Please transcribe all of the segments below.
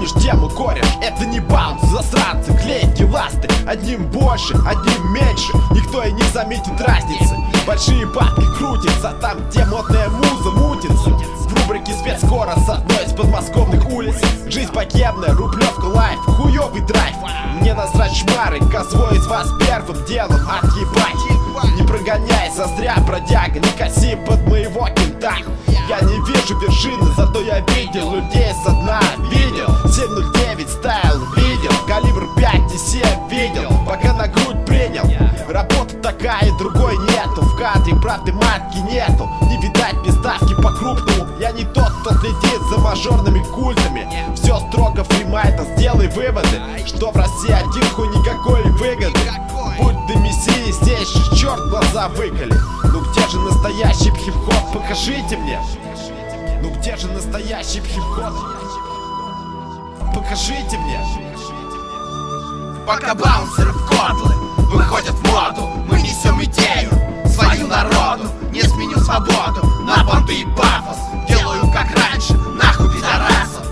помнишь тему, кореш? Это не баунс, засранцы, клейки, ласты. Одним больше, одним меньше, никто и не заметит разницы. Большие бабки крутятся там, где модная муза мутится. В рубрике «Спецскоро» с одной из подмосковных улиц. Жизнь богемная, рублевка лайф, хуёвый драйв. Мне насрать шмары, козло из вас первым делом отъебать. Не прогоняйся зря, бродяга, не коси под моего кента. Я не вижу вершины, зато я видел людей со дна. Видел 709 стайл, видел калибр 5,7 видел, пока на грудь принял. Работа такая, другой нету. В кадре правды матки нету. Не видать приставки по-крупному. Я не тот, кто следит за мажорными культами. Все строго фримайта, сделай выводы, что в России один хуй никакой выгоды. Будь ты мессией, здесь же черт глаза выколи. Ну где же настоящий хип-хоп? Покажите мне. Ну где же настоящий хип-хоп? Покажите мне. Пока баунсеры в кодлы выходят в моду, мы несем идею свою народу. Не сменю свободу на понты и пафос. Делаю как раньше, нахуй пидорасов.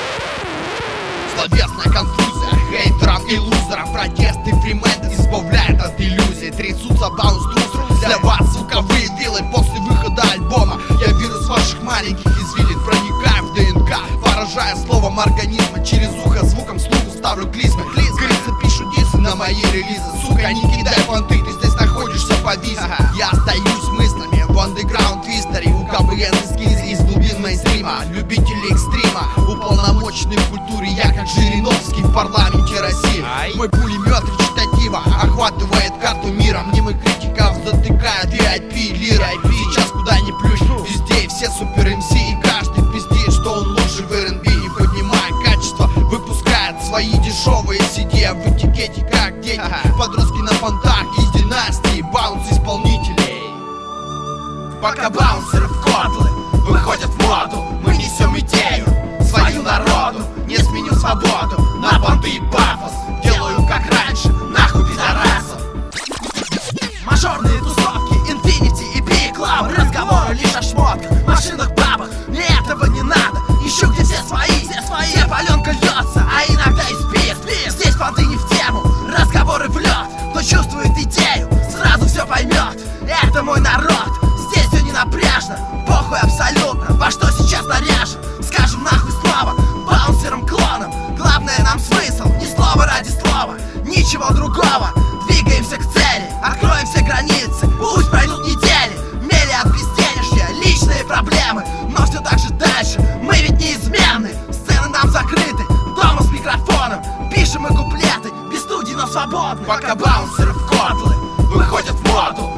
Словесная конфузия хейтерам и лузерам. Протесты фрименты избавляют от иллюзий. Трясутся баунс-трусру. Для вас звуковые вилы после выхода альбома. Я вирус ваших маленьких извилин, проникаю в ДНК, поражая словом организма. Через ухо звуком слуху ставлю клизмы. Крысы пишут дисы на мои релизы. Сука, не кидай понты, ты здесь находишься по визе. Я остаюсь мыслями в андеграунд истории. У КВН эскиз из глубин мейнстрима. Любители экстрима, уполномоченный в культуре. Я как Жириновский в парламенте России. Мой пулемет речитатива охватывает карту мира. Мнимых критиков затыкает VIP лира. Сейчас куда ни плюнь, везде все супер МС. И каждый пиздит, что он лучше в R&B. Не поднимая качество, выпускает свои дешевые CD в этикете как дети. Подростки на понтах из династии баунс-исполнителей. Пока баунсеры в кодлы выходят в моду, мы несем идею свою народу. Не сменю свободу на понты и пафос. Делаю как раньше, нахуй пидорасов. Мажорные тусовки, Infinity и Big Club. Разговоры лишь о шмотках, машинах, бабах. Мне этого не надо, ищу где все свои. Где паленка льется, а иногда и спит. Здесь понты не в тему, разговоры в лед. Кто чувствует идею, сразу все поймет. Это мой народ, здесь все не напряжно. Похуй абсолютно, во что сейчас наряжен. Скажем нахуй слава баунсерам-клонам. Главное нам смысл, не слово ради слова, ничего другого. Двигаемся к цели, откроем все границы. Пусть пройдут недели, мели от безденежья, личные проблемы. Но все так же дальше, мы ведь неизменны. Сцены нам закрыты, дома с микрофоном. Пишем мы куплеты, без студий, но свободны. Пока баунсеры в кодлы выходят в моду,